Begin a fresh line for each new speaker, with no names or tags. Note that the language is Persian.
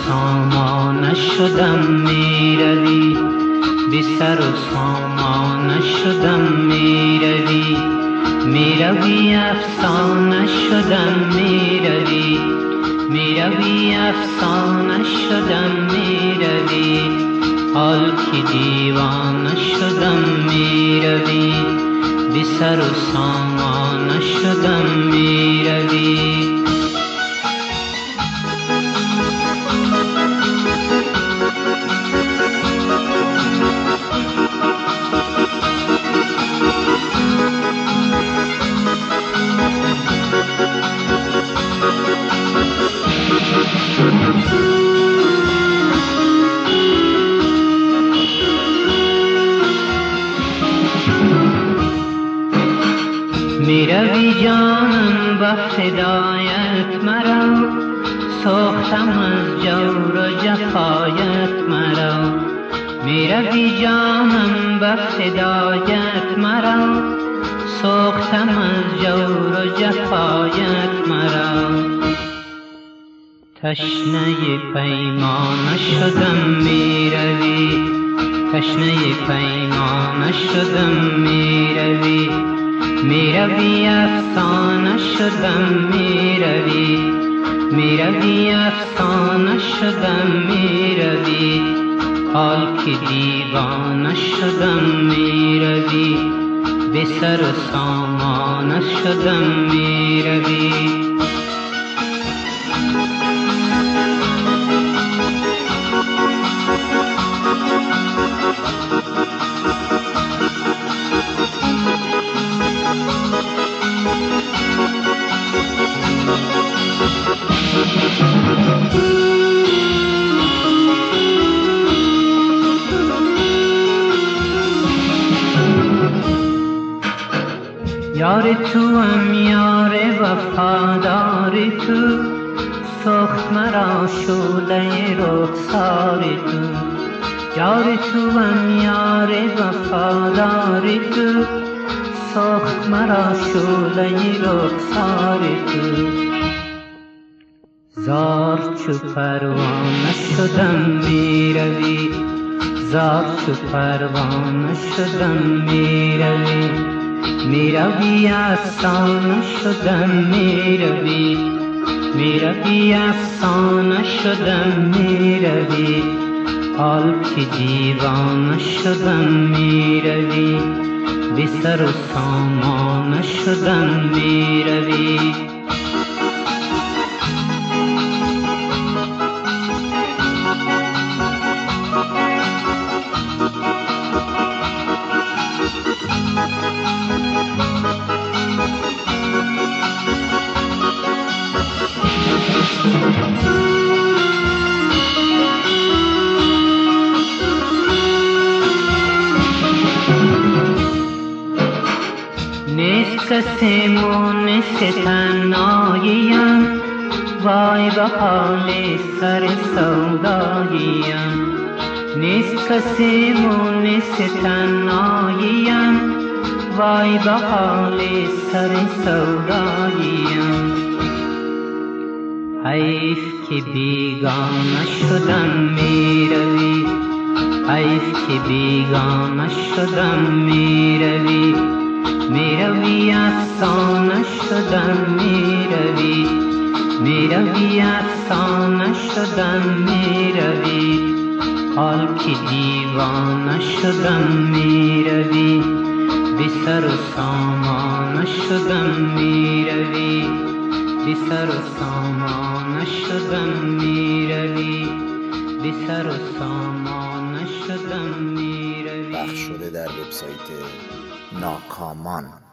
سامان شدم میروی، بی سر و سامان شدم میروی، میروی افسانه شدم میروی، میروی افسانه شدم میروی، حال که دیوانه شدم میروی، بی سر و سامان شدم میروی. میروی جانم با فدایت مرا، سوختم از جور و جفایت مرا، میروی جانم با فدایت مرا، سوختم از جور و جفایت مرا، تشنه پیمانه شدم میروی، تشنه پیمانه شدم میروی، میروی افسانه شدم میروی، میروی افسانه شدم میروی، حال که دیوانه شدم میروی، بی سر و سامان شدم میروی. یار تو هم یار وفادار تو، سوخت مرا شعله رخسار تو، یار تو هم یار وفادار تو، سوخت مرا شعله رخسار تو، زار چو پروانه شدم میروی، زار چو پروانه شدم میروی، میروی افسانه شدم میروی، میروی افسانه شدم میروی، حال که دیوانه شدم میروی، بی سر و سامان شدم میروی. نیست کسی مونس تنهاییم، وای به حال سر سوداییم، نیست کسی مونس تنهاییم، وای به حال سر سوداییم، حیف که بیگانه شدم میروی، حیف که بیگانه شدم میروی، میروی افسانه شدم میروی، میروی افسانه شدم میروی، حال که دیوانه شدم میروی، بی سر و سامان شدم میروی، بی سر و سامان شدم میروی، بی سر و سامان شدم میروی.
پخش شده در وبسایت ناکامان.